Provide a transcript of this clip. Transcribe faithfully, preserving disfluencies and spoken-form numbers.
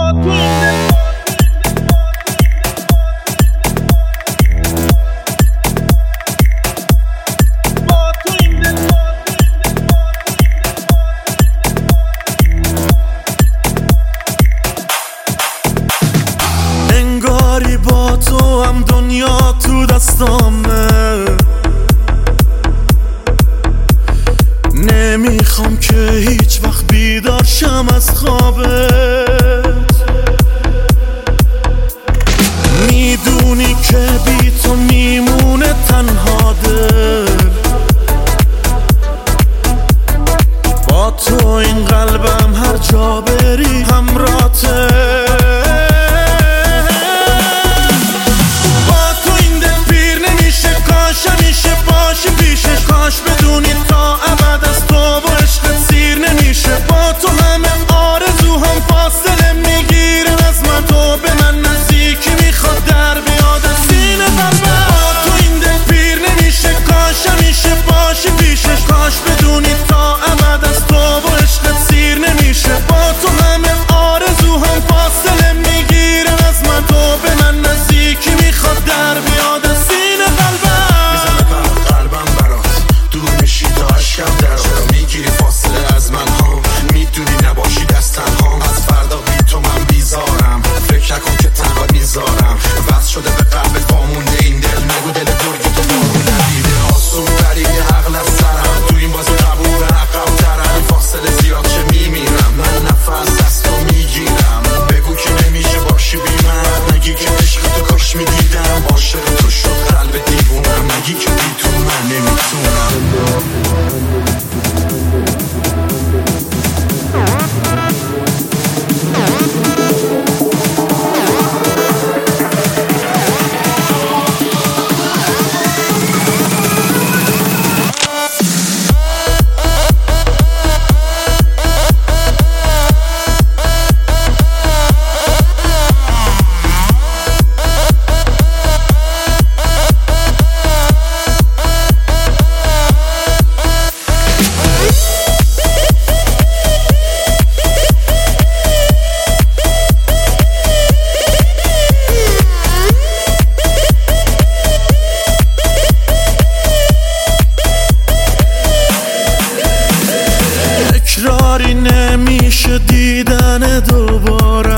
انگاری با تو هم دنیا تو دستامه، نمیخوام که هیچ وقت بیدار شم از خوابت. میدونی که بی تو میمونه تنها دل، با تو این قلبم هر جا بری همراته. کاش بدونی تا ابد از تو و عشقت سیر نمیشه. با تو همه آرزوهام فاصله میگیرن از من، تو به من نزدیکی میخواد در بیاد از سینه قلبم. با تو این دل پیر نمیشه، کاش همیشه باشی پیشش. کاش بدونی تا ابد از تو و عشقت سیر نمیشه. با تو همه آرزوهام فاصله میگیرن از من، تو به من نزدیکی میخواد در بیاد از سینه قلبم. میگیری فاصله از من ها، میدونی نباشی دست تنها. از فردا بی تو من بیزارم، فکر نکن که تنها میذارم. وصل شده به قلبت وامونده این دل، نگو دل درگی تو بارو ندیده. آسون ترین عقل از سرم، تو این بازی قبول عقب ترم. این فاصله زیاد چه میمیرم، من نفس از تو میگیرم. بگو که نمیشه باشی بی من، نگی که عشق تو کاش میدیدم. عاشق تو شد قلب دیوونم، نگی که بی تو من نمیتونم. تکراری نمیشه دیدن دوباره،